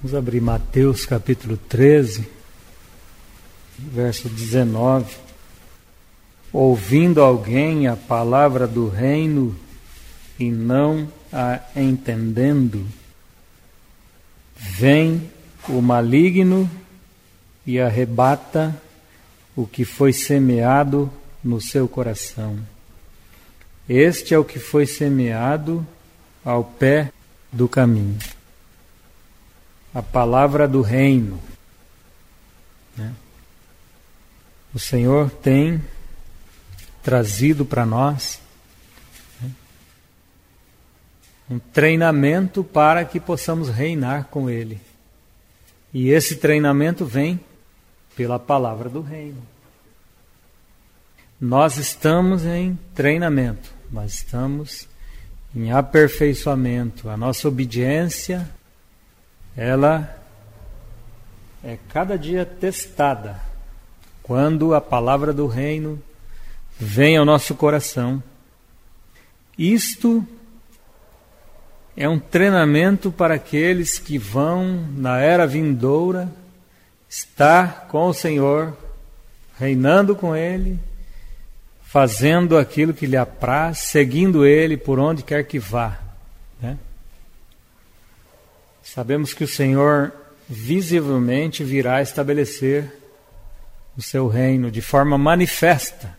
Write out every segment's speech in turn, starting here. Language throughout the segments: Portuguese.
Vamos abrir Mateus capítulo 13, verso 19. Ouvindo alguém a palavra do reino e não a entendendo, vem o maligno e arrebata o que foi semeado no seu coração. Este é o que foi semeado ao pé do caminho. A palavra do reino. O Senhor tem trazido para nós um treinamento para que possamos reinar com Ele. E esse treinamento vem pela palavra do reino. Nós estamos em treinamento, nós estamos em aperfeiçoamento. A nossa obediência, ela é cada dia testada quando a palavra do reino vem ao nosso coração. Isto é um treinamento para aqueles que vão, na era vindoura, estar com o Senhor, reinando com Ele, fazendo aquilo que lhe apraz, seguindo Ele por onde quer que vá. Sabemos que o Senhor visivelmente virá estabelecer o seu reino de forma manifesta.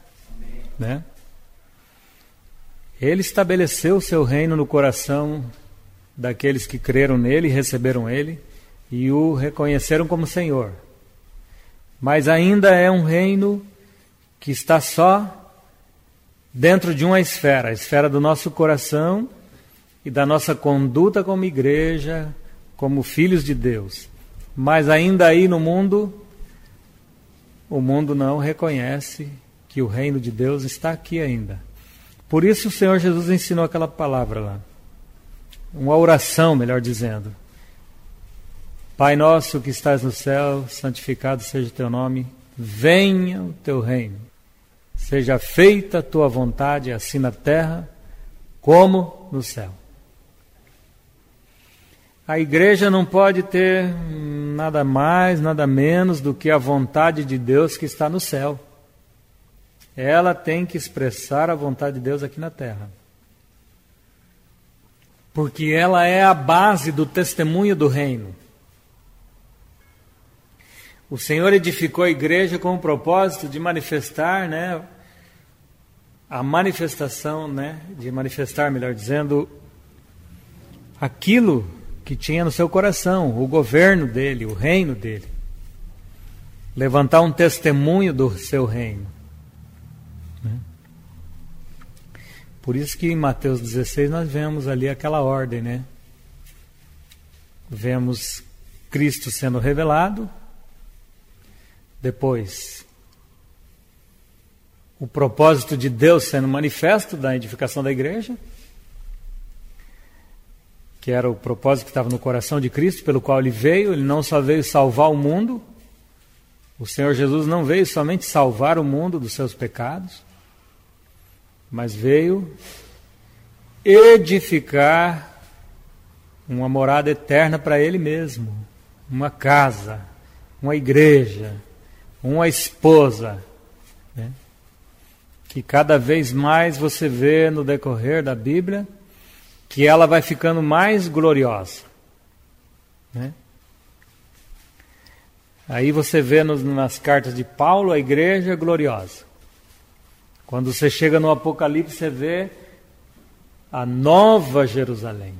Ele estabeleceu o seu reino no coração daqueles que creram nele, receberam ele e o reconheceram como Senhor. Mas ainda é um reino que está só dentro de uma esfera, a esfera do nosso coração e da nossa conduta como igreja, como filhos de Deus. Mas ainda aí no mundo, o mundo não reconhece que o reino de Deus está aqui ainda. Por isso o Senhor Jesus ensinou aquela palavra lá. Uma oração, melhor dizendo. Pai nosso que estás no céu, santificado seja o teu nome, venha o teu reino. Seja feita a tua vontade, assim na terra como no céu. A igreja não pode ter nada mais, nada menos do que a vontade de Deus que está no céu. Ela tem que expressar a vontade de Deus aqui na terra. Porque ela é a base do testemunho do reino. O Senhor edificou a igreja com o propósito de manifestar, a manifestação, de manifestar, melhor dizendo, aquilo que tinha no seu coração, o governo dele, o reino dele. Levantar um testemunho do seu reino. Por isso que em Mateus 16 nós vemos ali aquela ordem, Vemos Cristo sendo revelado, depois o propósito de Deus sendo manifesto da edificação da igreja, que era o propósito que estava no coração de Cristo, pelo qual Ele veio. Ele não só veio salvar o mundo, o Senhor Jesus não veio somente salvar o mundo dos seus pecados, mas veio edificar uma morada eterna para Ele mesmo, uma casa, uma igreja, uma esposa, que cada vez mais você vê no decorrer da Bíblia, que ela vai ficando mais gloriosa. Aí você vê nas cartas de Paulo a igreja gloriosa. Quando você chega no Apocalipse, você vê a nova Jerusalém.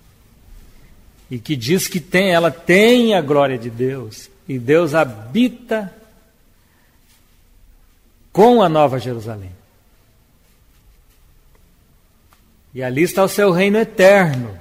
E que diz que ela tem a glória de Deus. E Deus habita com a nova Jerusalém. E ali está o seu reino eterno.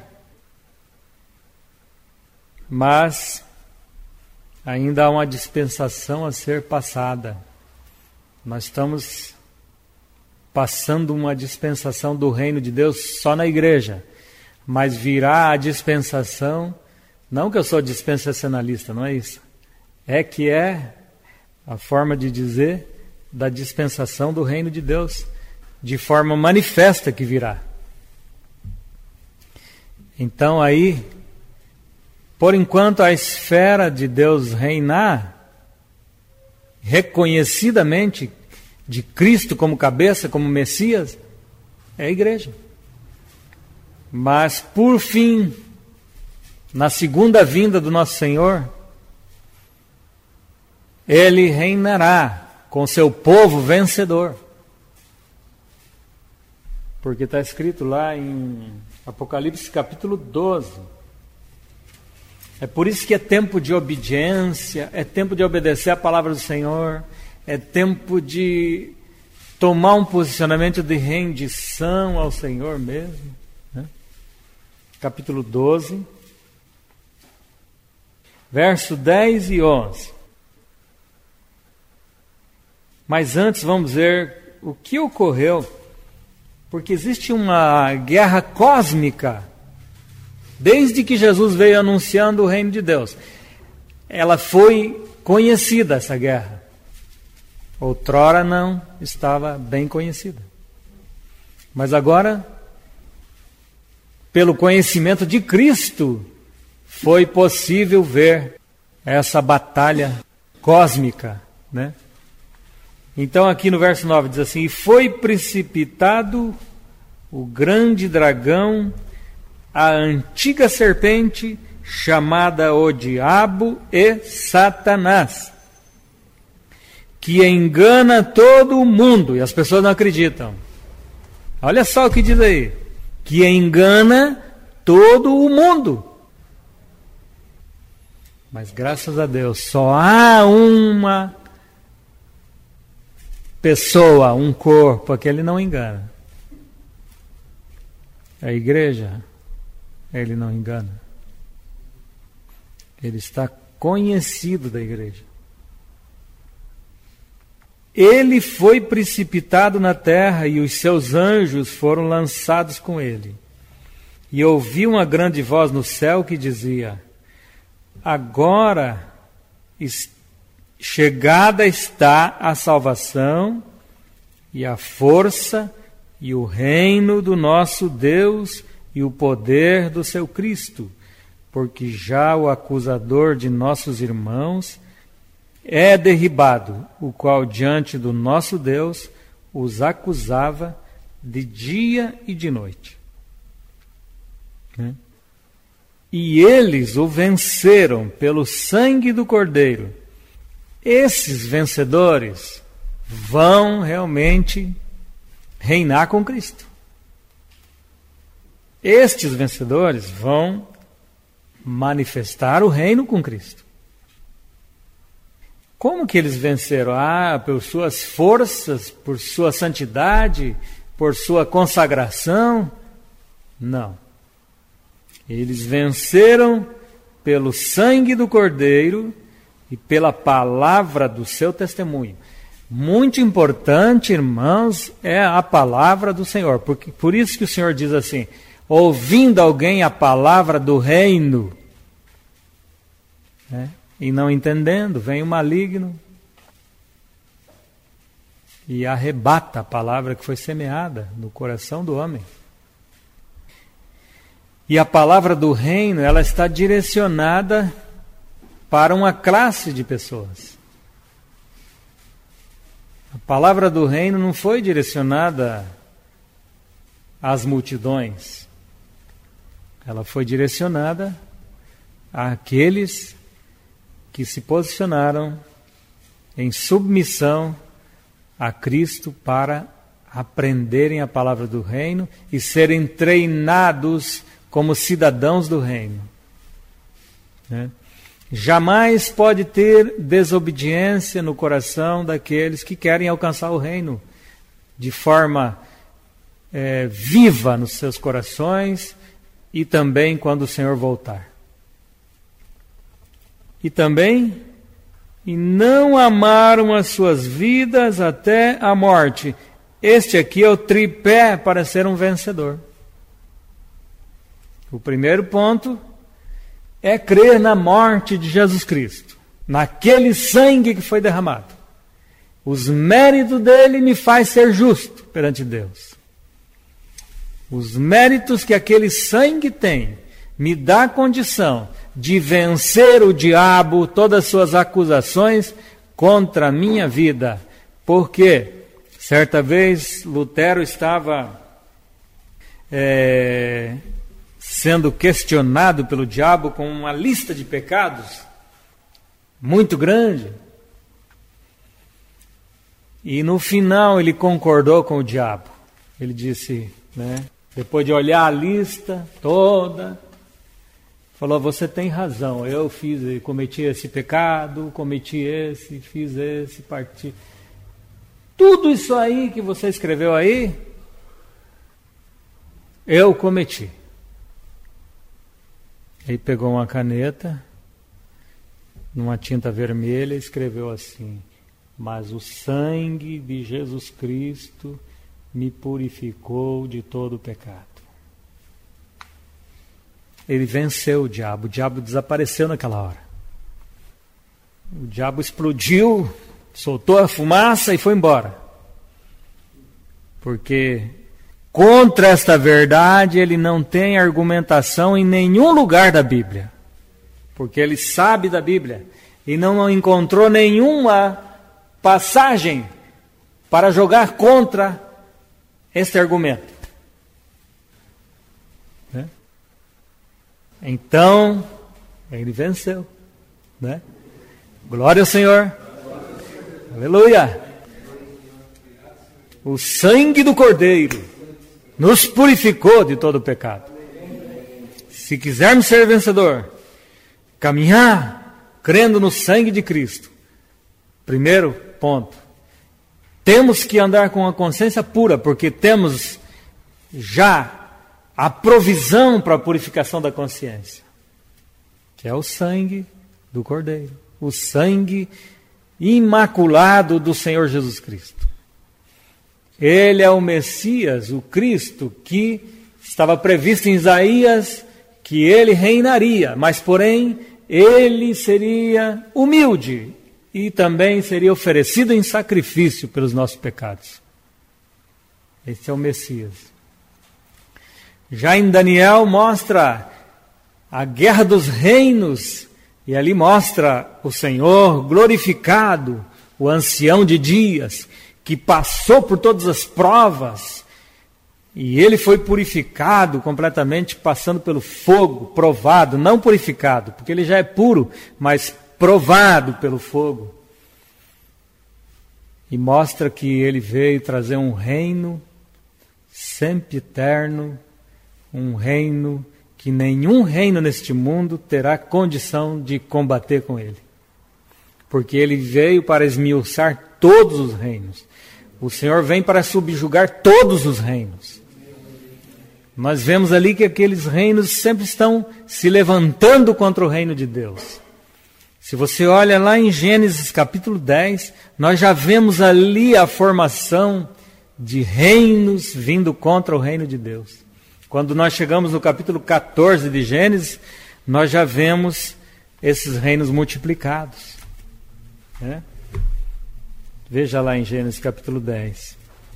Mas ainda há uma dispensação a ser passada. Nós estamos passando uma dispensação do reino de Deus só na igreja. Mas virá a dispensação, não que eu sou dispensacionalista, não é isso. É que é a forma de dizer da dispensação do reino de Deus, de forma manifesta que virá. Então aí Por enquanto, a esfera de Deus reinar, reconhecidamente, de Cristo como cabeça, como Messias, é a igreja. Mas, por fim, na segunda vinda do nosso Senhor, Ele reinará com seu povo vencedor. Porque está escrito lá em Apocalipse capítulo 12. É por isso que é tempo de obediência, é tempo de obedecer a palavra do Senhor, é tempo de tomar um posicionamento de rendição ao Senhor mesmo. Né? Capítulo 12, verso 10 e 11. Mas antes vamos ver o que ocorreu, porque existe uma guerra cósmica desde que Jesus veio anunciando o reino de Deus. Ela foi conhecida, essa guerra. Outrora não estava bem conhecida. Mas agora, pelo conhecimento de Cristo, foi possível ver essa batalha cósmica, né? Então aqui no verso 9 diz assim: e foi precipitado o grande dragão, a antiga serpente, chamada o Diabo e Satanás, que engana todo o mundo. E as pessoas não acreditam. Olha só o que diz aí: que engana todo o mundo. Mas graças a Deus, só há uma pessoa, um corpo, que ele não engana. A igreja, ele não engana. Ele está conhecido da igreja. Ele foi precipitado na terra e os seus anjos foram lançados com ele. E ouvi uma grande voz no céu que dizia: agora chegada está a salvação e a força e o reino do nosso Deus e o poder do seu Cristo, porque já o acusador de nossos irmãos é derribado, o qual diante do nosso Deus os acusava de dia e de noite. E eles o venceram pelo sangue do Cordeiro. Esses vencedores vão realmente reinar com Cristo. Estes vencedores vão manifestar o reino com Cristo. Como que eles venceram? Por suas forças, por sua santidade, por sua consagração? Não. Eles venceram pelo sangue do Cordeiro e pela palavra do seu testemunho. Muito importante, irmãos, é a palavra do Senhor. Porque, por isso que o Senhor diz assim: ouvindo alguém a palavra do reino, né, e não entendendo, vem o maligno e arrebata a palavra que foi semeada no coração do homem. E a palavra do reino, ela está direcionada para uma classe de pessoas. A palavra do reino não foi direcionada às multidões. Ela foi direcionada àqueles que se posicionaram em submissão a Cristo para aprenderem a palavra do reino e serem treinados como cidadãos do reino. Né? Jamais pode ter desobediência no coração daqueles que querem alcançar o reino de forma viva nos seus corações e também quando o Senhor voltar. E também, e não amaram as suas vidas até a morte. Este aqui é o tripé para ser um vencedor. O primeiro ponto é crer na morte de Jesus Cristo, naquele sangue que foi derramado. Os méritos dele me faz ser justo perante Deus. Os méritos que aquele sangue tem me dá condição de vencer o diabo, todas as suas acusações contra a minha vida. Porque certa vez Lutero estava sendo questionado pelo diabo com uma lista de pecados muito grande. E no final ele concordou com o diabo. Ele disse, depois de olhar a lista toda, falou: você tem razão, eu cometi esse pecado, fiz esse, parti. Tudo isso aí que você escreveu aí, eu cometi. Ele pegou uma caneta, numa tinta vermelha, e escreveu assim: mas o sangue de Jesus Cristo me purificou de todo o pecado. Ele venceu o diabo desapareceu naquela hora. O diabo explodiu, soltou a fumaça e foi embora. Porque contra esta verdade ele não tem argumentação em nenhum lugar da Bíblia. Porque ele sabe da Bíblia e não encontrou nenhuma passagem para jogar contra este argumento. Então, ele venceu. Glória ao Senhor. Aleluia. O sangue do Cordeiro nos purificou de todo o pecado. Se quisermos ser vencedor, caminhar crendo no sangue de Cristo, primeiro ponto, temos que andar com a consciência pura, porque temos já a provisão para a purificação da consciência, que é o sangue do Cordeiro, o sangue imaculado do Senhor Jesus Cristo. Ele é o Messias, o Cristo, que estava previsto em Isaías, que ele reinaria, mas porém ele seria humilde e também seria oferecido em sacrifício pelos nossos pecados. Esse é o Messias. Já em Daniel mostra a guerra dos reinos, e ali mostra o Senhor glorificado, o ancião de dias, que passou por todas as provas, e ele foi purificado completamente, passando pelo fogo, provado, não purificado, porque ele já é puro, mas provado pelo fogo. E mostra que ele veio trazer um reino sempiterno, um reino que nenhum reino neste mundo terá condição de combater com ele. Porque ele veio para esmiuçar todos os reinos. O Senhor vem para subjugar todos os reinos. Nós vemos ali que aqueles reinos sempre estão se levantando contra o reino de Deus. Se você olha lá em Gênesis capítulo 10, nós já vemos ali a formação de reinos vindo contra o reino de Deus. Quando nós chegamos no capítulo 14 de Gênesis, nós já vemos esses reinos multiplicados. Veja lá em Gênesis capítulo 10.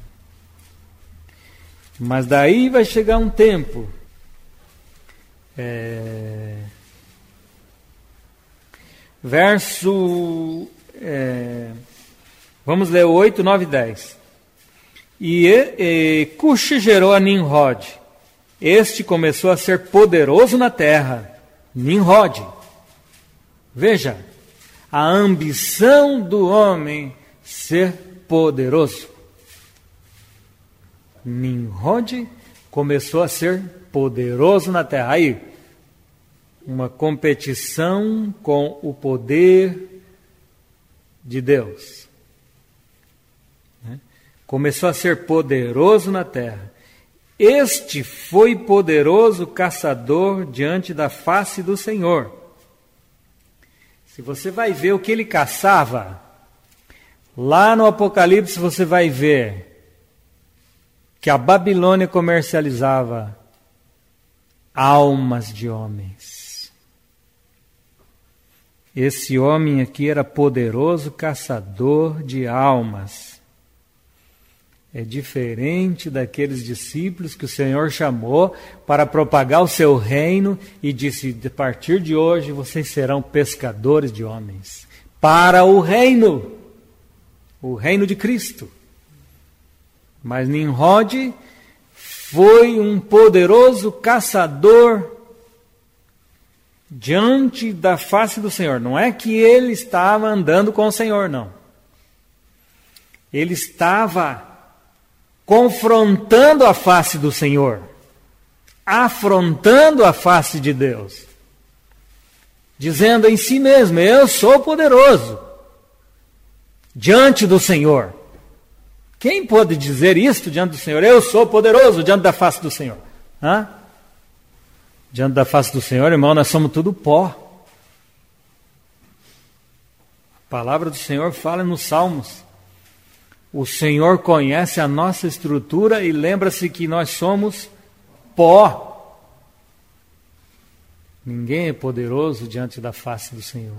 Mas daí vai chegar um tempo. Vamos ler 8, 9 e 10. E Cuxi gerou a Nimrod. Este começou a ser poderoso na terra. Nimrod. Veja, a ambição do homem ser poderoso. Nimrod começou a ser poderoso na terra. Aí, uma competição com o poder de Deus. Começou a ser poderoso na terra. Este foi poderoso caçador diante da face do Senhor. Se você vai ver o que ele caçava, lá no Apocalipse você vai ver que a Babilônia comercializava almas de homens. Esse homem aqui era poderoso caçador de almas. é diferente daqueles discípulos que o Senhor chamou para propagar o seu reino e disse: a partir de hoje vocês serão pescadores de homens. Para o reino de Cristo. Mas Nimrod foi um poderoso caçador diante da face do Senhor. Não é que ele estava andando com o Senhor, não. Ele estava confrontando a face do Senhor, afrontando a face de Deus, dizendo em si mesmo: eu sou poderoso diante do Senhor. Quem pode dizer isto diante do Senhor? Eu sou poderoso diante da face do Senhor. Hã? Diante da face do Senhor, irmão, nós somos tudo pó. A palavra do Senhor fala nos Salmos. O Senhor conhece a nossa estrutura e lembra-se que nós somos pó. Ninguém é poderoso diante da face do Senhor.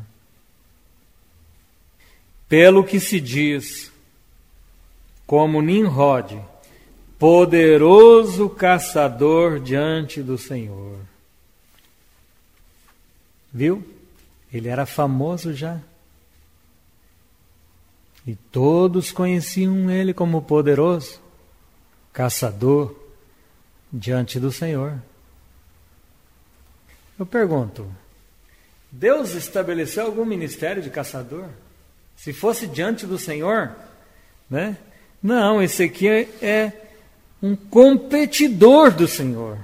Pelo que se diz, como Nimrod, poderoso caçador diante do Senhor. Viu? Ele era famoso já. E todos conheciam ele como poderoso caçador diante do Senhor. Eu pergunto, Deus estabeleceu algum ministério de caçador? Se fosse diante do Senhor, né? Não, esse aqui é um competidor do Senhor.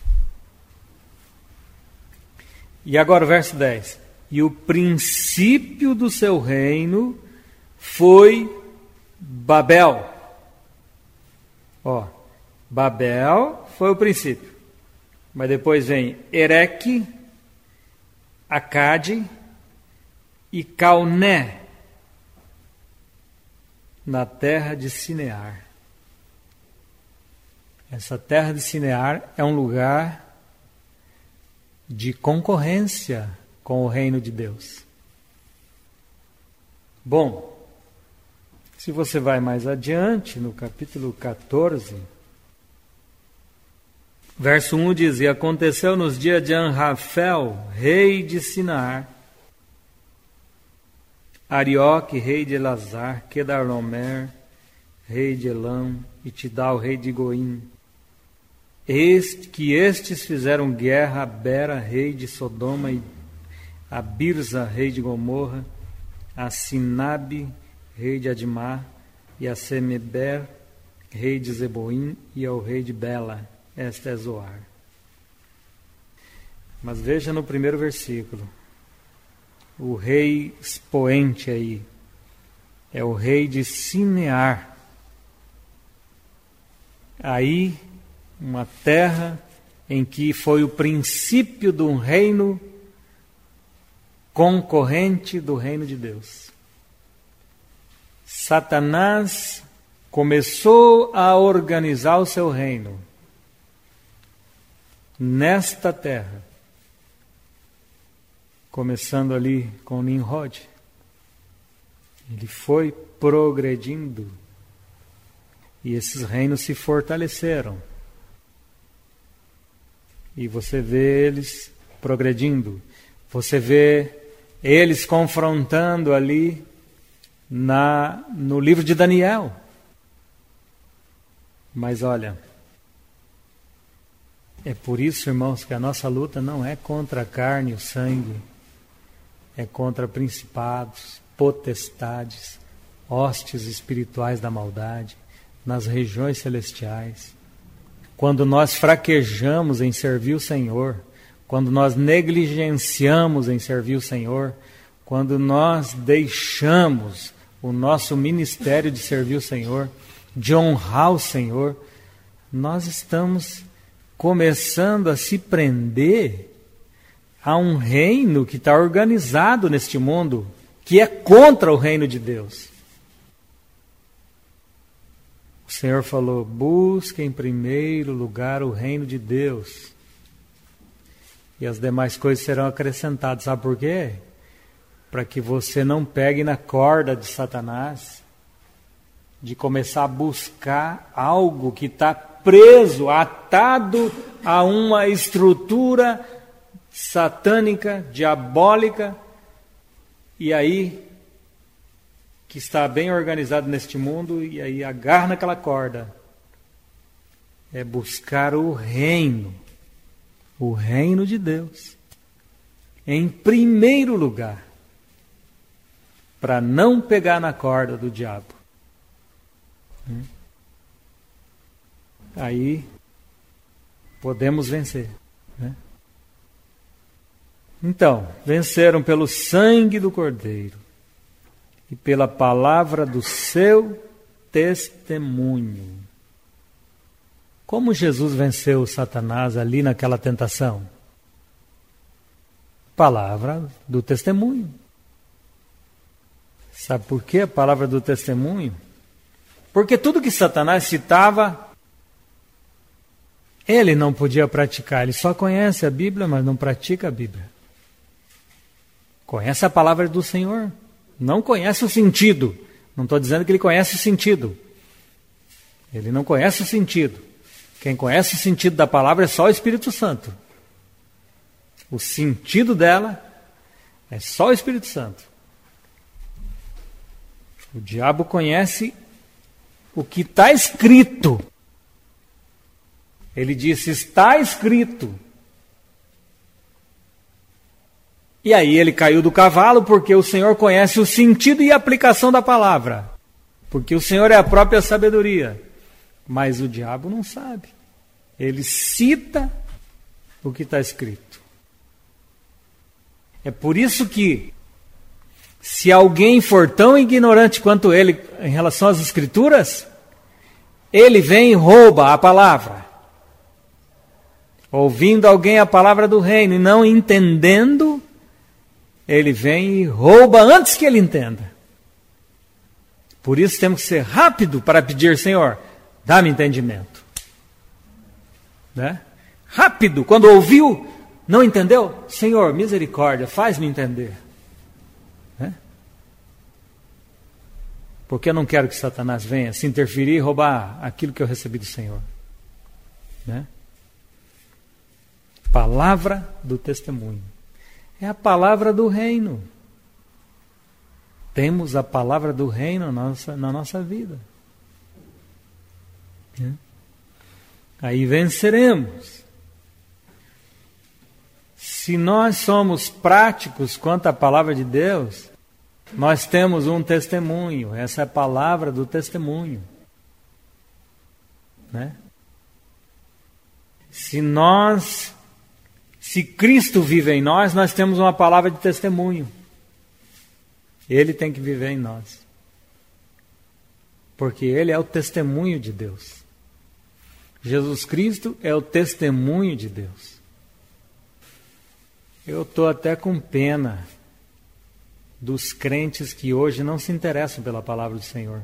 E agora o verso 10. E o princípio do seu reino foi Babel. Ó, Babel foi o princípio. Mas depois vem Ereque, Acade e Calné, na terra de Sinear. Essa terra de Sinear é um lugar de concorrência com o reino de Deus. Bom, se você vai mais adiante, no capítulo 14, verso 1 diz: E aconteceu nos dias de Anrafel, rei de Sinear, Arioque, rei de Elazar, Quedarlomer, rei de Elam, e Tidal, rei de Goim, que estes fizeram guerra a Bera, rei de Sodoma, e a Birza, rei de Gomorra, a Sinabe, rei de Admá, e a Semeber, rei de Zeboim, e ao rei de Bela. Esta é Zoar. Mas veja no primeiro versículo, o rei expoente aí é o rei de Sinear. Aí, uma terra em que foi o princípio de um reino concorrente do reino de Deus. Satanás começou a organizar o seu reino nesta terra, começando ali com Nimrod. Ele foi progredindo e esses reinos se fortaleceram. E você vê eles progredindo, você vê eles confrontando ali no livro de Daniel. Mas olha, é por isso, irmãos, que a nossa luta não é contra a carne e o sangue, é contra principados, potestades, hostes espirituais da maldade, nas regiões celestiais. Quando nós fraquejamos em servir o Senhor, quando nós negligenciamos em servir o Senhor, quando nós deixamos o nosso ministério de servir o Senhor, de honrar o Senhor, nós estamos começando a se prender a um reino que está organizado neste mundo, que é contra o reino de Deus. O Senhor falou: busque em primeiro lugar o reino de Deus, e as demais coisas serão acrescentadas. Sabe por quê? Para que você não pegue na corda de Satanás, de começar a buscar algo que está preso, atado a uma estrutura satânica, diabólica, e aí que está bem organizado neste mundo, e aí agarra naquela corda. É buscar o reino de Deus, em primeiro lugar, para não pegar na corda do diabo. Aí podemos vencer, né? Então, venceram pelo sangue do Cordeiro e pela palavra do seu testemunho. Como Jesus venceu Satanás ali naquela tentação? Palavra do testemunho. Sabe por quê a palavra do testemunho? Porque tudo que Satanás citava, ele não podia praticar. Ele só conhece a Bíblia, mas não pratica a Bíblia. Conhece a palavra do Senhor, não conhece o sentido. Não estou dizendo que ele conhece o sentido. Ele não conhece o sentido. Quem conhece o sentido da palavra é só o Espírito Santo. O sentido dela é só o Espírito Santo. O diabo conhece o que está escrito. Ele disse, está escrito. E aí ele caiu do cavalo porque o Senhor conhece o sentido e a aplicação da palavra. Porque o Senhor é a própria sabedoria. Mas o diabo não sabe. Ele cita o que está escrito. É por isso que, se alguém for tão ignorante quanto ele em relação às Escrituras, ele vem e rouba a palavra. Ouvindo alguém a palavra do reino e não entendendo, ele vem e rouba antes que ele entenda. Por isso temos que ser rápido para pedir, Senhor, dá-me entendimento. Né? Rápido, quando ouviu, não entendeu? Senhor, misericórdia, faz-me entender. Né? Porque eu não quero que Satanás venha se interferir e roubar aquilo que eu recebi do Senhor. Né? Palavra do testemunho. É a palavra do reino. Temos a palavra do reino na nossa vida. Aí venceremos. Se nós somos práticos quanto à palavra de Deus, nós temos um testemunho. Essa é a palavra do testemunho. Né? Se Cristo vive em nós, nós temos uma palavra de testemunho. Ele tem que viver em nós. Porque Ele é o testemunho de Deus. Jesus Cristo é o testemunho de Deus. Eu estou até com pena dos crentes que hoje não se interessam pela palavra do Senhor.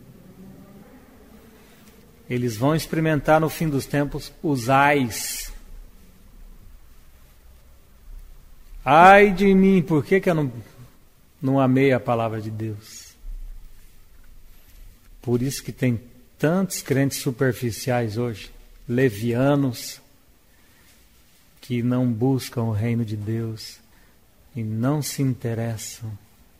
Eles vão experimentar no fim dos tempos os ais. Ai de mim, por que eu não amei a palavra de Deus? Por isso que tem tantos crentes superficiais hoje, levianos, que não buscam o reino de Deus e não se interessam.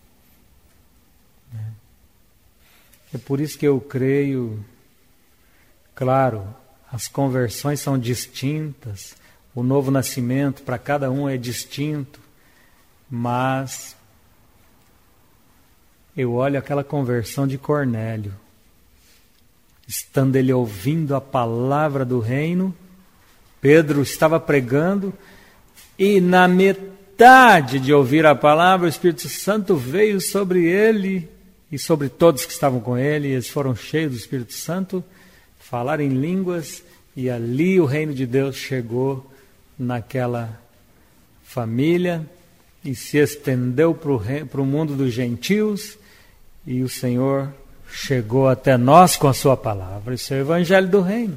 É por isso que eu creio, claro, as conversões são distintas, o novo nascimento para cada um é distinto, mas eu olho aquela conversão de Cornélio, estando ele ouvindo a palavra do reino, Pedro estava pregando, e na metade de ouvir a palavra, o Espírito Santo veio sobre ele e sobre todos que estavam com ele, e eles foram cheios do Espírito Santo, falaram em línguas, e ali o reino de Deus chegou naquela família e se estendeu para o mundo dos gentios, e o Senhor chegou até nós com a sua palavra. Isso é o evangelho do reino.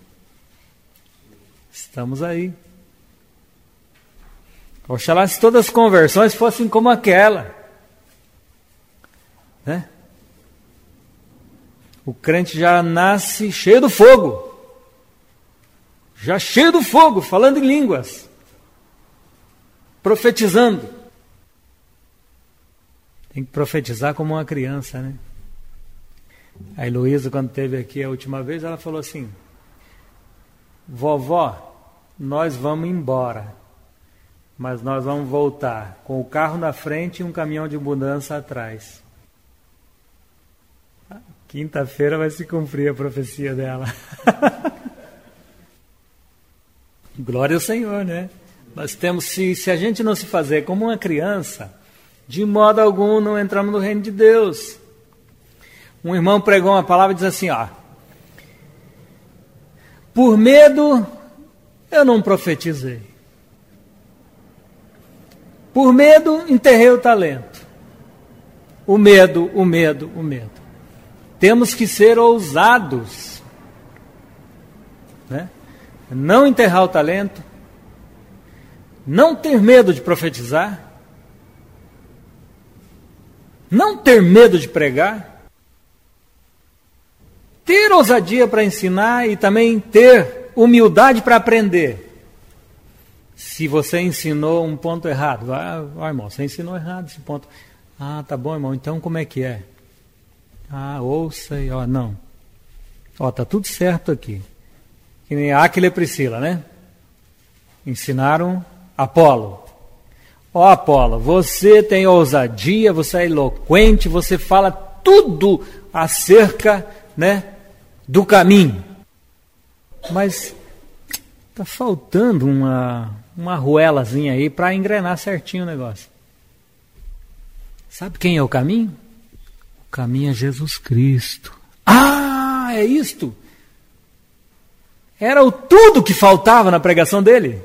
Estamos aí. Oxalá se todas as conversões fossem como aquela. Né? O crente já nasce cheio do fogo. Já cheio do fogo, falando em línguas. Profetizando. Tem que profetizar como uma criança, né? A Heloísa, quando esteve aqui a última vez, ela falou assim: vovó, nós vamos embora, mas nós vamos voltar com o carro na frente e um caminhão de mudança atrás. Quinta-feira vai se cumprir a profecia dela. Glória ao Senhor, né? Nós temos, se a gente não se fazer como uma criança, de modo algum não entramos no reino de Deus. Um irmão pregou uma palavra e diz assim, ó: por medo eu não profetizei. Por medo enterrei o talento. O medo. Temos que ser ousados, né? Não enterrar o talento, não ter medo de profetizar, não ter medo de pregar, ter ousadia para ensinar e também ter humildade para aprender. Se você ensinou um ponto errado, irmão, você ensinou errado esse ponto. Ah, tá bom, irmão, então como é que é? Ah, ouça e não. Tá tudo certo aqui. Que nem Áquila e Priscila, né? Ensinaram Apolo. Apolo, você tem ousadia, você é eloquente, você fala tudo acerca, né, do caminho. Mas está faltando uma arruelazinha aí para engrenar certinho o negócio. Sabe quem é o caminho? O caminho é Jesus Cristo. Ah, é isto? Era o tudo que faltava na pregação dele?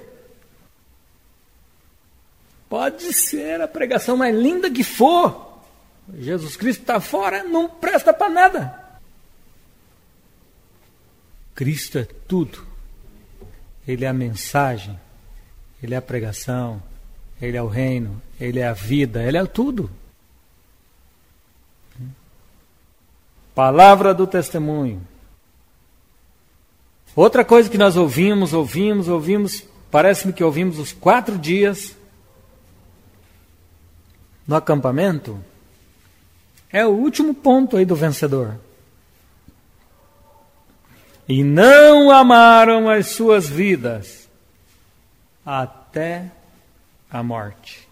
Pode ser a pregação mais linda que for. Jesus Cristo está fora, não presta para nada. Cristo é tudo. Ele é a mensagem, Ele é a pregação, Ele é o reino, Ele é a vida, Ele é tudo. Palavra do testemunho. Outra coisa que nós ouvimos, parece-me que ouvimos os 4 dias no acampamento, é o último ponto aí do vencedor. E não amaram as suas vidas até a morte.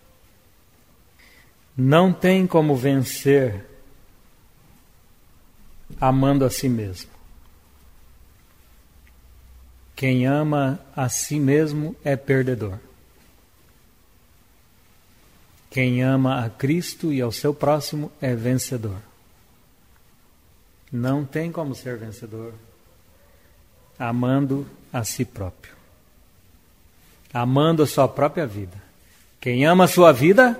Não tem como vencer amando a si mesmo. Quem ama a si mesmo é perdedor. Quem ama a Cristo e ao seu próximo é vencedor. Não tem como ser vencedor amando a si próprio, amando a sua própria vida. Quem ama a sua vida,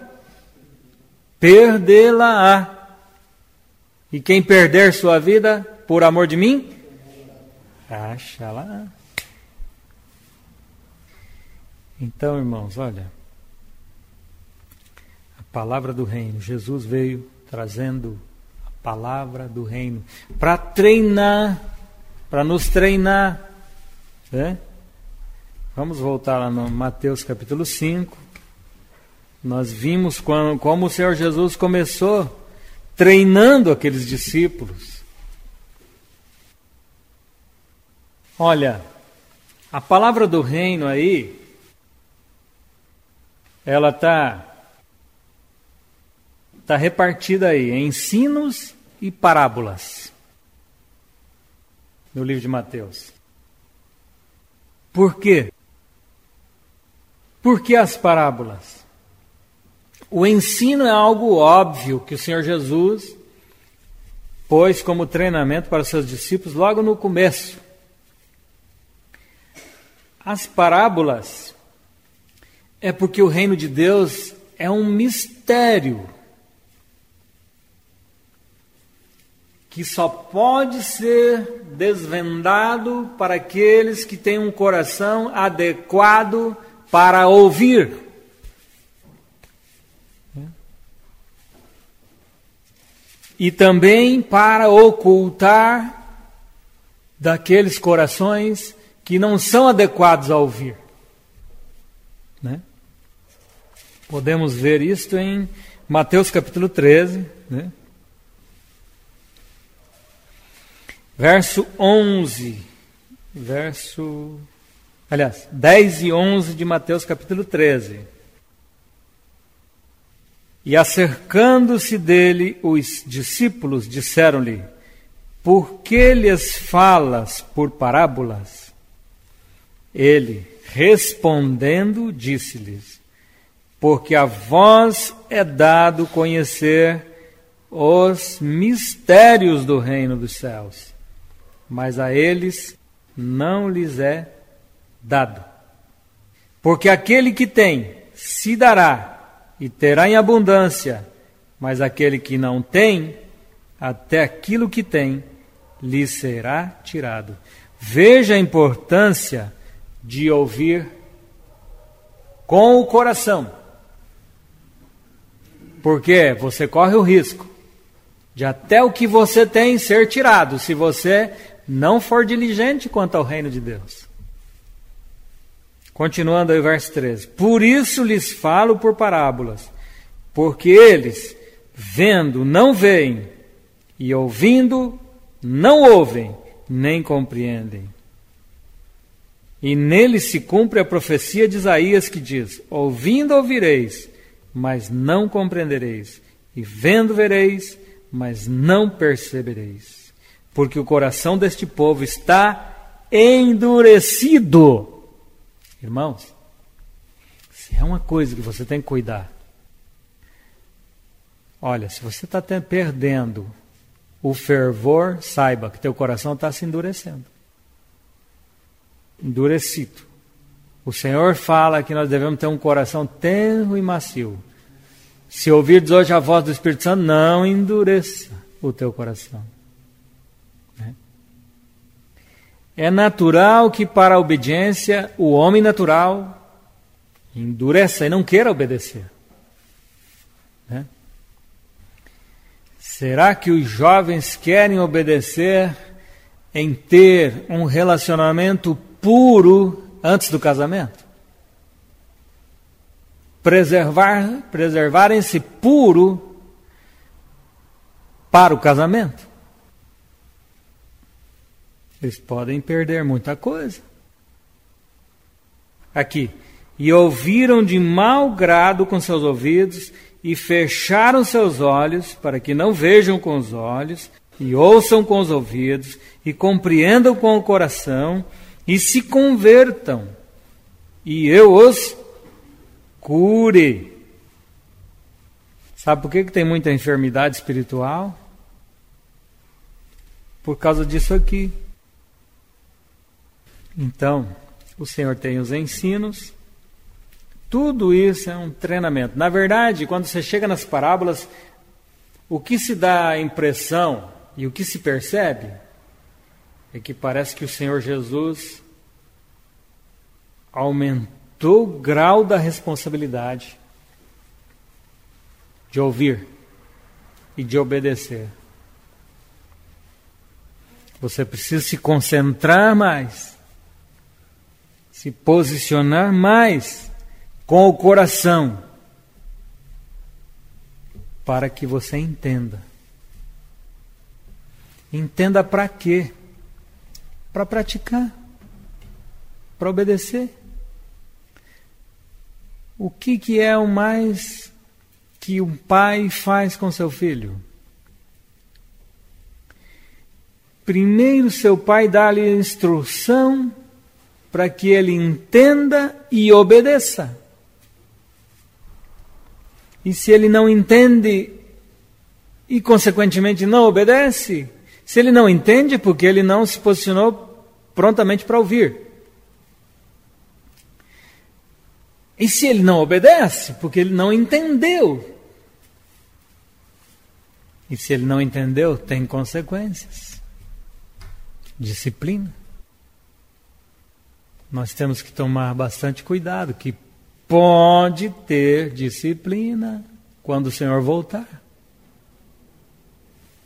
perdê-la-á. E quem perder sua vida por amor de mim, acha-la. Então, irmãos, olha, a palavra do reino, Jesus veio trazendo a palavra do reino para treinar, para nos treinar, né? Vamos voltar lá no Mateus capítulo 5. Nós vimos como o Senhor Jesus começou treinando aqueles discípulos. Olha, a palavra do reino aí, ela está repartida aí em ensinos e parábolas no livro de Mateus. Por quê? Por que as parábolas? O ensino é algo óbvio que o Senhor Jesus pôs como treinamento para os seus discípulos logo no começo. As parábolas é porque o reino de Deus é um mistério que só pode ser desvendado para aqueles que têm um coração adequado para ouvir. e também para ocultar daqueles corações que não são adequados a ouvir. Né? Podemos ver isto em Mateus capítulo 13, né? Verso 11, 10 e 11 de Mateus capítulo 13. E acercando-se dele, os discípulos disseram-lhe: por que lhes falas por parábolas? Ele, respondendo, disse-lhes: porque a vós é dado conhecer os mistérios do reino dos céus, mas a eles não lhes é dado. Porque aquele que tem, se dará, e terá em abundância, mas aquele que não tem, até aquilo que tem, lhe será tirado. Veja a importância de ouvir com o coração, porque você corre o risco de até o que você tem ser tirado, se você não for diligente quanto ao reino de Deus. Continuando aí o verso 13. Por isso lhes falo por parábolas, porque eles, vendo, não veem, e ouvindo, não ouvem, nem compreendem. E neles se cumpre a profecia de Isaías que diz: ouvindo ouvireis, mas não compreendereis, e vendo vereis, mas não percebereis. Porque o coração deste povo está endurecido. Irmãos, se é uma coisa que você tem que cuidar, olha, se você está perdendo o fervor, saiba que teu coração está se endurecendo. Endurecido. O Senhor fala que nós devemos ter um coração tenro e macio. Se ouvirdes hoje a voz do Espírito Santo, não endureça o teu coração. É natural que para a obediência o homem natural endureça e não queira obedecer. Né? Será que os jovens querem obedecer em ter um relacionamento puro antes do casamento? Preservarem-se puro para o casamento? Eles podem perder muita coisa. Aqui. E ouviram de mau grado com seus ouvidos, e fecharam seus olhos, para que não vejam com os olhos, e ouçam com os ouvidos, e compreendam com o coração, e se convertam, e eu os cure. Sabe por que tem muita enfermidade espiritual? Por causa disso aqui. Então, o Senhor tem os ensinos, tudo isso é um treinamento. Na verdade, quando você chega nas parábolas, o que se dá a impressão e o que se percebe é que parece que o Senhor Jesus aumentou o grau da responsabilidade de ouvir e de obedecer. Você precisa se concentrar mais, se posicionar mais com o coração, para que você entenda. Entenda para quê? Para praticar, para obedecer. O que é o mais que um pai faz com seu filho? Primeiro, seu pai dá-lhe instrução para que ele entenda e obedeça. E se ele não entende e, consequentemente, não obedece, se ele não entende, porque ele não se posicionou prontamente para ouvir. E se ele não obedece, porque ele não entendeu. E se ele não entendeu, tem consequências. Disciplina. Nós temos que tomar bastante cuidado, que pode ter disciplina quando o Senhor voltar.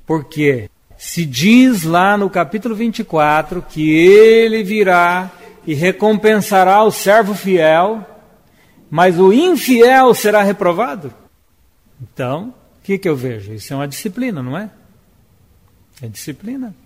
Porque se diz lá no capítulo 24 que ele virá e recompensará o servo fiel, mas o infiel será reprovado. Então, o que eu vejo? Isso é uma disciplina, não é? É disciplina.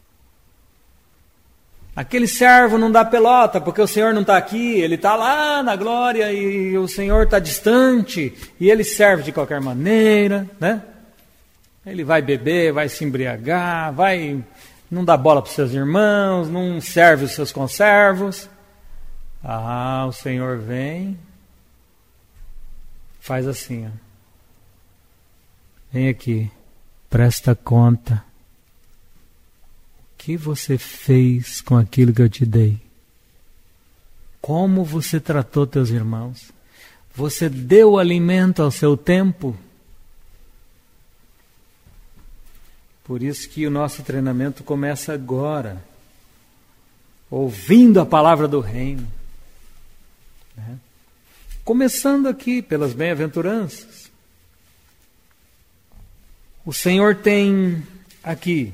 Aquele servo não dá pelota porque o Senhor não está aqui, ele está lá na glória e o Senhor está distante e ele serve de qualquer maneira, né? Ele vai beber, vai se embriagar, não dá bola para os seus irmãos, não serve os seus conservos. Ah, o Senhor vem, faz assim, ó. Vem aqui, presta conta. O que você fez com aquilo que eu te dei? Como você tratou teus irmãos? Você deu alimento ao seu tempo? Por isso que o nosso treinamento começa agora, ouvindo a palavra do reino. Né? Começando aqui pelas bem-aventuranças. O Senhor tem aqui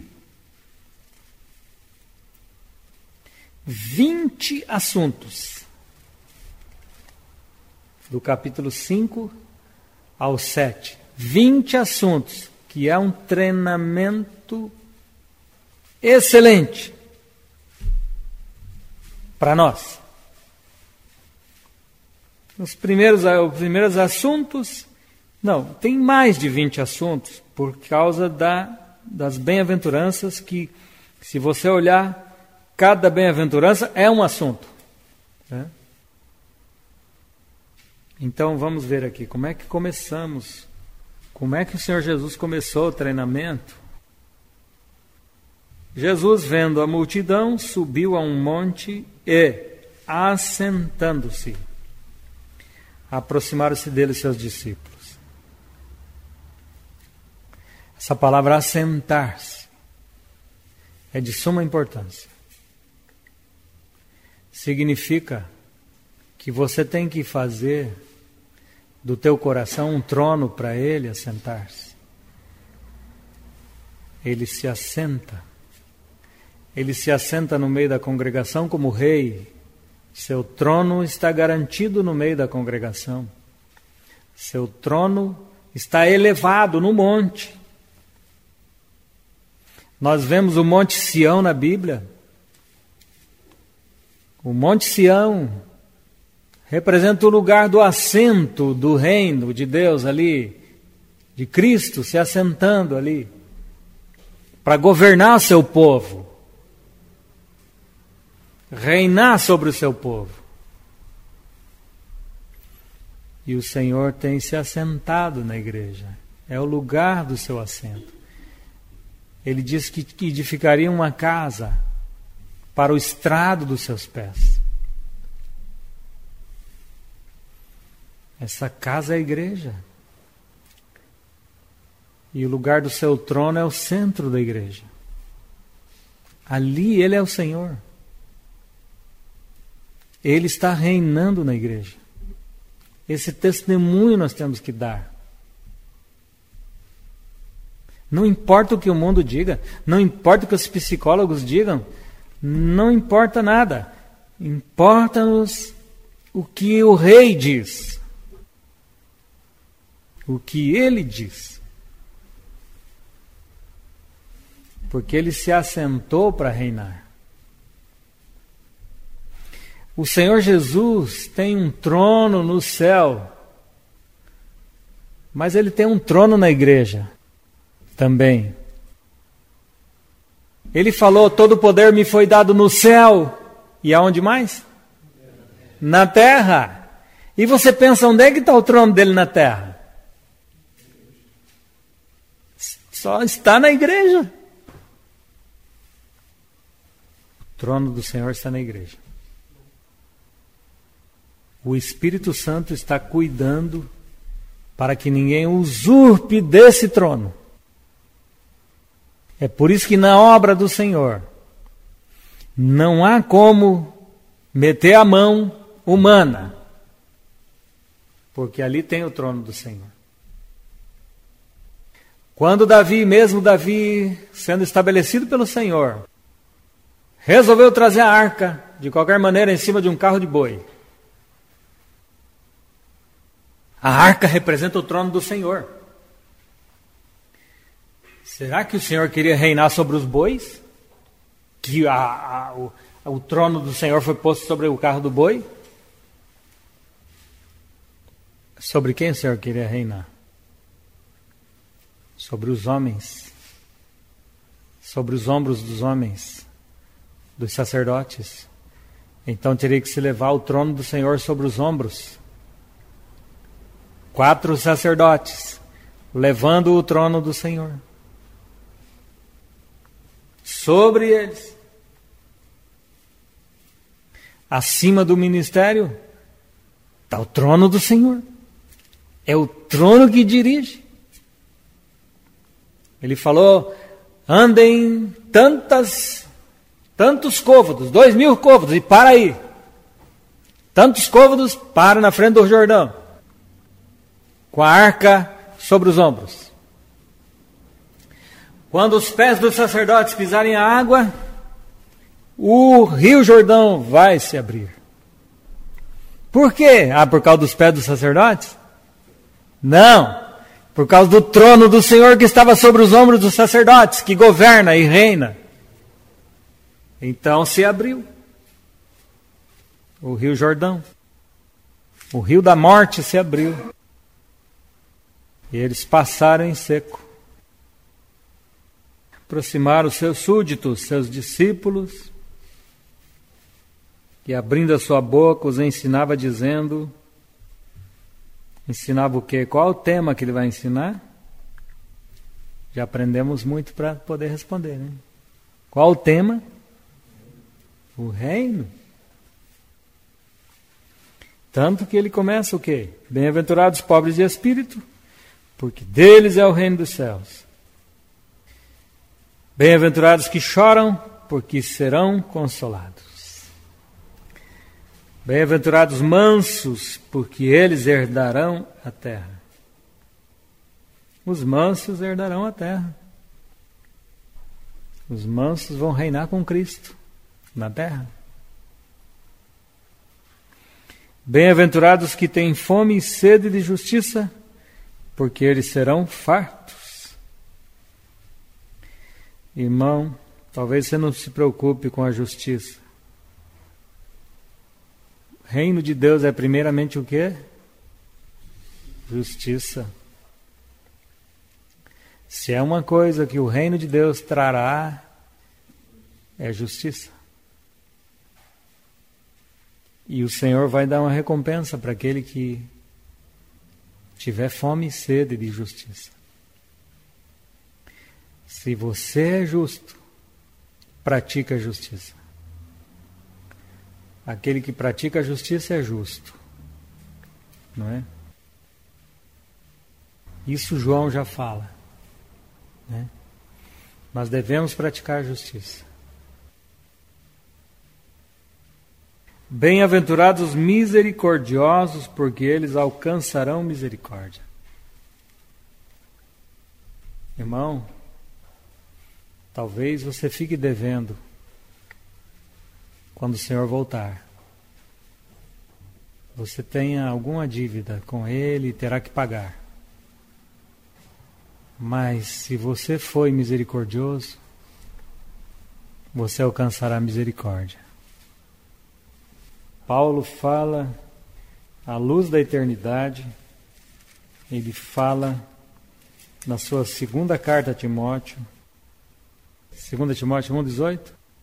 20 assuntos, do capítulo 5 ao 7. 20 assuntos, que é um treinamento excelente para nós. Os primeiros assuntos, não, tem mais de 20 assuntos, por causa das bem-aventuranças, que se você olhar, cada bem-aventurança é um assunto. Né? Então vamos ver aqui, como é que começamos? Como é que o Senhor Jesus começou o treinamento? Jesus, vendo a multidão, subiu a um monte e, assentando-se, aproximaram-se dele seus discípulos. Essa palavra assentar-se é de suma importância. Significa que você tem que fazer do teu coração um trono para ele assentar-se. Ele se assenta. Ele se assenta no meio da congregação como rei. Seu trono está garantido no meio da congregação. Seu trono está elevado no monte. Nós vemos o Monte Sião na Bíblia. O Monte Sião representa o lugar do assento do reino de Deus ali, de Cristo se assentando ali, para governar seu povo, reinar sobre o seu povo. E o Senhor tem se assentado na igreja, é o lugar do seu assento. Ele diz que edificaria uma casa para o estrado dos seus pés. Essa casa é a igreja. E o lugar do seu trono é o centro da igreja. Ali ele é o Senhor. Ele está reinando na igreja. Esse testemunho nós temos que dar. Não importa o que o mundo diga, não importa o que os psicólogos digam, não importa nada. Importa-nos o que o rei diz. O que ele diz. Porque ele se assentou para reinar. O Senhor Jesus tem um trono no céu, mas ele tem um trono na igreja também. Ele falou: todo o poder me foi dado no céu. E aonde mais? Na terra. E você pensa, onde é que está o trono dele na terra? Só está na igreja. O trono do Senhor está na igreja. O Espírito Santo está cuidando para que ninguém usurpe desse trono. É por isso que na obra do Senhor não há como meter a mão humana, porque ali tem o trono do Senhor. Quando Davi, sendo estabelecido pelo Senhor, resolveu trazer a arca, de qualquer maneira, em cima de um carro de boi. A arca representa o trono do Senhor. Será que o Senhor queria reinar sobre os bois? Que o trono do Senhor foi posto sobre o carro do boi? Sobre quem o Senhor queria reinar? Sobre os homens. Sobre os ombros dos homens, dos sacerdotes. Então teria que se levar o trono do Senhor sobre os ombros. 4 sacerdotes levando o trono do Senhor sobre eles. Acima do ministério está o trono do Senhor. É o trono que dirige. Ele falou: andem tantos côvados, 2.000 côvados, e para aí. Tantos côvados, para na frente do Jordão, com a arca sobre os ombros. Quando os pés dos sacerdotes pisarem a água, o rio Jordão vai se abrir. Por quê? Por causa dos pés dos sacerdotes? Não, por causa do trono do Senhor que estava sobre os ombros dos sacerdotes, que governa e reina. Então se abriu o rio Jordão. O rio da morte se abriu. E eles passaram em seco. Aproximaram os seus súditos, seus discípulos, e abrindo a sua boca os ensinava dizendo... Ensinava o quê? Qual o tema que ele vai ensinar? Já aprendemos muito para poder responder, né? Qual o tema? O reino. Tanto que ele começa o quê? Bem-aventurados os pobres de espírito, porque deles é o reino dos céus. Bem-aventurados que choram, porque serão consolados. Bem-aventurados mansos, porque eles herdarão a terra. Os mansos herdarão a terra. Os mansos vão reinar com Cristo na terra. Bem-aventurados que têm fome e sede de justiça, porque eles serão fartos. Irmão, talvez você não se preocupe com a justiça. O reino de Deus é primeiramente o quê? Justiça. Se é uma coisa que o reino de Deus trará, é justiça. E o Senhor vai dar uma recompensa para aquele que tiver fome e sede de justiça. Se você é justo, pratica a justiça. Aquele que pratica a justiça é justo, não é? Isso João já fala, né? Nós devemos praticar a justiça. Bem-aventurados os misericordiosos, porque eles alcançarão misericórdia. Irmão, talvez você fique devendo quando o Senhor voltar. Você tenha alguma dívida com Ele e terá que pagar. Mas se você foi misericordioso, você alcançará misericórdia. Paulo fala à luz da eternidade. Ele fala na sua segunda carta a Timóteo, 2 Timóteo 1,18.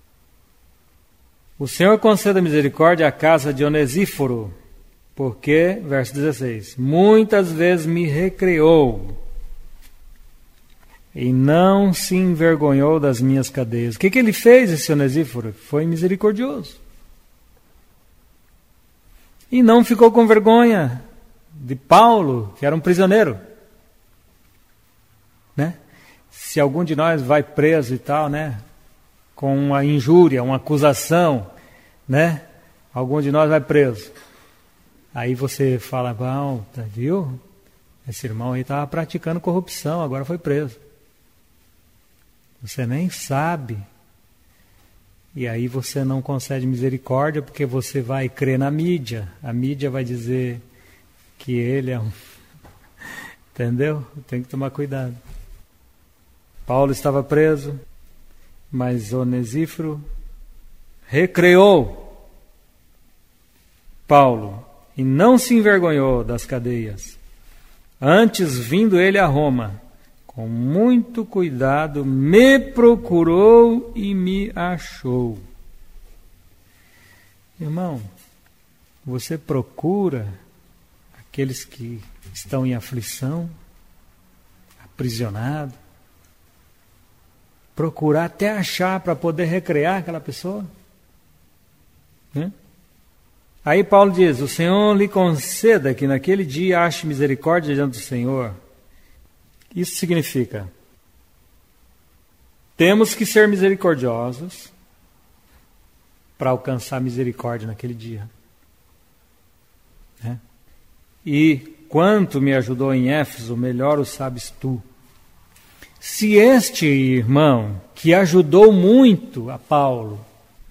O Senhor conceda misericórdia à casa de Onesíforo, porque, verso 16, muitas vezes me recreou e não se envergonhou das minhas cadeias. O que ele fez, esse Onesíforo? Foi misericordioso. E não ficou com vergonha de Paulo, que era um prisioneiro. Né? Se algum de nós vai preso e tal, né? Com uma injúria, uma acusação, né? Algum de nós vai preso. Aí você fala, viu? Esse irmão aí estava praticando corrupção, agora foi preso. Você nem sabe. E aí você não concede misericórdia porque você vai crer na mídia. A mídia vai dizer que ele é um... Entendeu? Tem que tomar cuidado. Paulo estava preso, mas Onesíforo recreou Paulo e não se envergonhou das cadeias. Antes, vindo ele a Roma, com muito cuidado, me procurou e me achou. Irmão, você procura aqueles que estão em aflição, aprisionados, procurar até achar para poder recrear aquela pessoa? Aí Paulo diz, o Senhor lhe conceda que naquele dia ache misericórdia diante do Senhor. Isso significa, temos que ser misericordiosos para alcançar misericórdia naquele dia. E quanto me ajudou em Éfeso, melhor o sabes tu. Se este irmão, que ajudou muito a Paulo,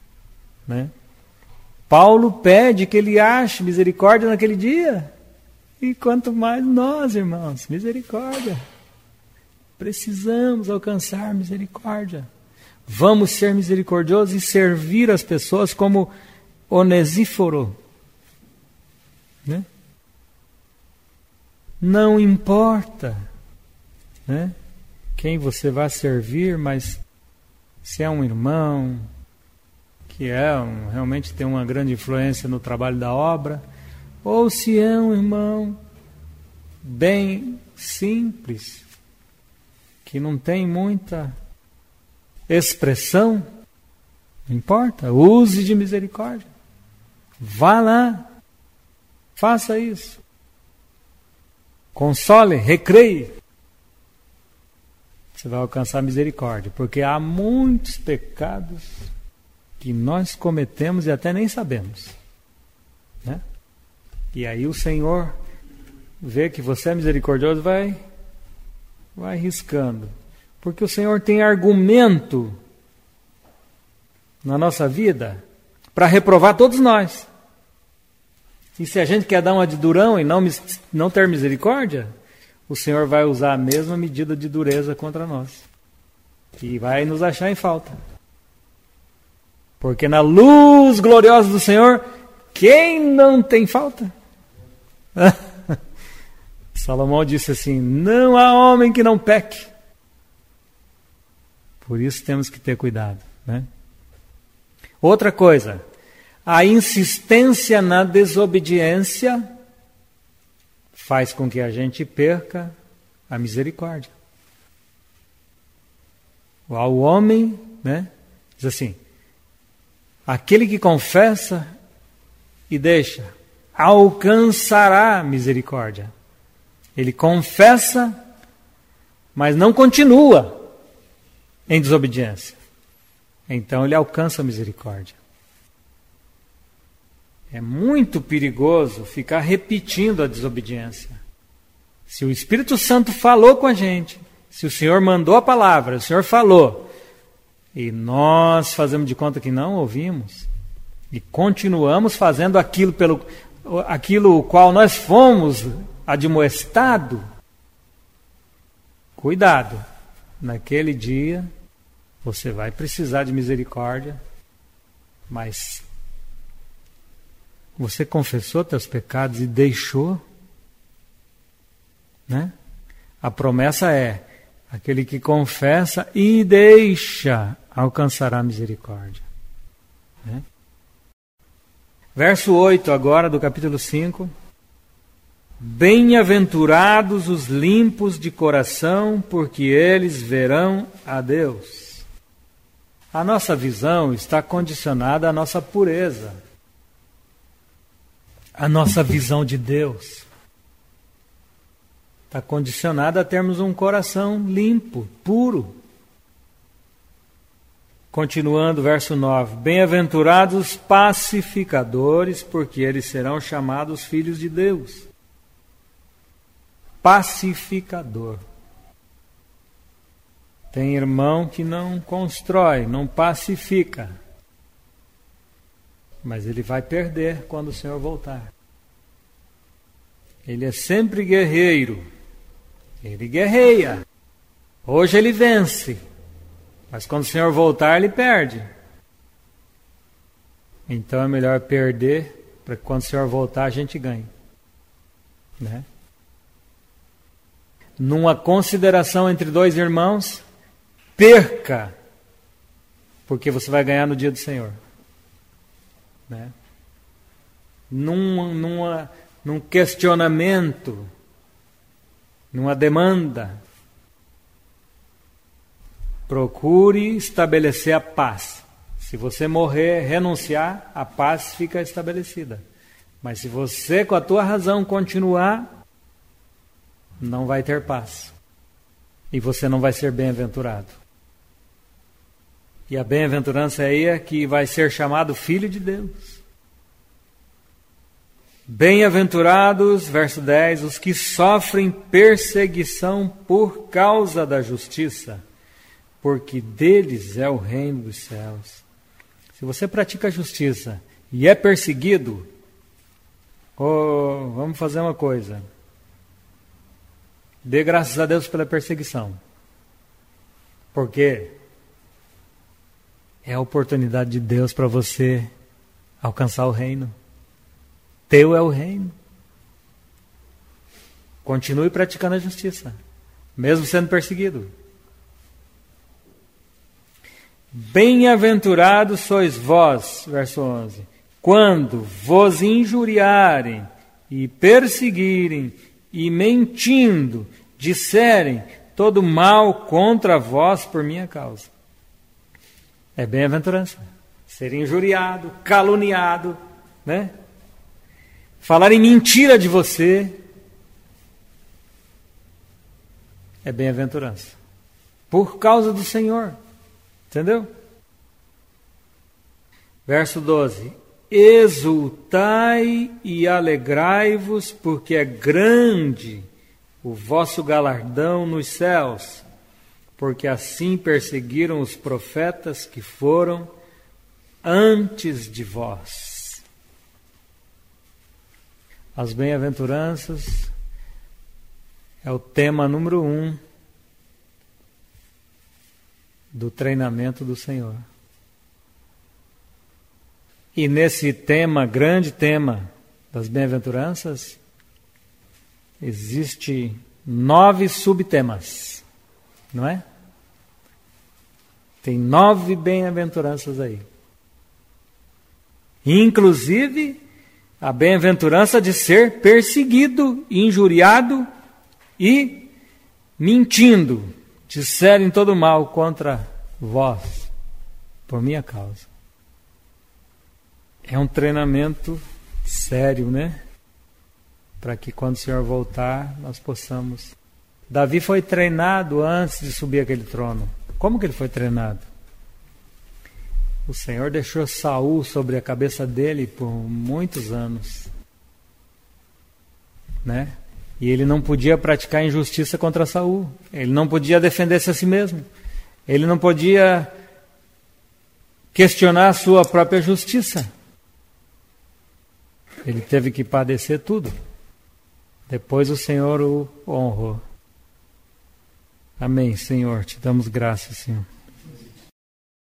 Paulo pede que ele ache misericórdia naquele dia, e quanto mais nós, irmãos, misericórdia. Precisamos alcançar misericórdia. Vamos ser misericordiosos e servir as pessoas como Onesíforo. Não importa quem você vai servir, mas se é um irmão que realmente tem uma grande influência no trabalho da obra, ou se é um irmão bem simples, que não tem muita expressão, não importa, use de misericórdia. Vá lá, faça isso. Console, recreie. Você vai alcançar misericórdia, porque há muitos pecados que nós cometemos e até nem sabemos. E aí o Senhor vê que você é misericordioso, vai riscando. Porque o Senhor tem argumento na nossa vida para reprovar todos nós. E se a gente quer dar uma de durão e não ter misericórdia, o Senhor vai usar a mesma medida de dureza contra nós. E vai nos achar em falta. Porque na luz gloriosa do Senhor, quem não tem falta? Salomão disse assim, não há homem que não peque. Por isso temos que ter cuidado. Outra coisa, a insistência na desobediência faz com que a gente perca a misericórdia. O homem, diz assim, aquele que confessa e deixa, alcançará misericórdia. Ele confessa, mas não continua em desobediência. Então ele alcança a misericórdia. É muito perigoso ficar repetindo a desobediência. Se o Espírito Santo falou com a gente, se o Senhor mandou a palavra, o Senhor falou, e nós fazemos de conta que não ouvimos, e continuamos fazendo aquilo o qual nós fomos admoestados, cuidado, naquele dia você vai precisar de misericórdia, mas você confessou teus pecados e deixou, A promessa é, aquele que confessa e deixa alcançará misericórdia. Verso 8 agora do capítulo 5. Bem-aventurados os limpos de coração, porque eles verão a Deus. A nossa visão está condicionada à nossa pureza. A nossa visão de Deus está condicionada a termos um coração limpo, puro. Continuando, verso 9. Bem-aventurados os pacificadores, porque eles serão chamados filhos de Deus. pacificador. Tem irmão que não constrói, não pacifica. Mas ele vai perder quando o Senhor voltar. Ele é sempre guerreiro. Ele guerreia. Hoje ele vence. Mas quando o Senhor voltar, ele perde. Então é melhor perder, para que quando o Senhor voltar, a gente ganhe. Né? Numa consideração entre dois irmãos, perca, porque você vai ganhar no dia do Senhor. Né? Num questionamento, numa demanda, procure estabelecer a paz. Se você morrer, renunciar, a paz fica estabelecida. Mas se você, com a tua razão, continuar, não vai ter paz. E você não vai ser bem-aventurado. E a bem-aventurança aí é que vai ser chamado Filho de Deus. Bem-aventurados, verso 10, os que sofrem perseguição por causa da justiça, porque deles é o reino dos céus. Se você pratica a justiça e é perseguido, vamos fazer uma coisa. Dê graças a Deus pela perseguição. Porque é a oportunidade de Deus para você alcançar o reino. Teu é o reino. Continue praticando a justiça, mesmo sendo perseguido. Bem-aventurados sois vós, verso 11, quando vos injuriarem e perseguirem e mentindo disserem todo mal contra vós por minha causa. É bem-aventurança. Ser injuriado, caluniado, né? Falarem mentira de você. É bem-aventurança. Por causa do Senhor. Entendeu? Verso 12. Exultai e alegrai-vos, porque é grande o vosso galardão nos céus, porque assim perseguiram os profetas que foram antes de vós. As bem-aventuranças é o tema número 1 do treinamento do Senhor. E nesse tema, grande tema das bem-aventuranças, existe 9 subtemas, não é? Tem 9 bem-aventuranças aí. Inclusive, a bem-aventurança de ser perseguido, injuriado e mentindo, disserem todo mal contra vós, por minha causa. É um treinamento sério, né? Para que quando o Senhor voltar, nós possamos... Davi foi treinado antes de subir aquele trono. Como que ele foi treinado? O Senhor deixou Saul sobre a cabeça dele por muitos anos, né? E ele não podia praticar injustiça contra Saul. Ele não podia defender-se a si mesmo. Ele não podia questionar a sua própria justiça. Ele teve que padecer tudo. Depois o Senhor o honrou. Amém, Senhor. Te damos graças, Senhor.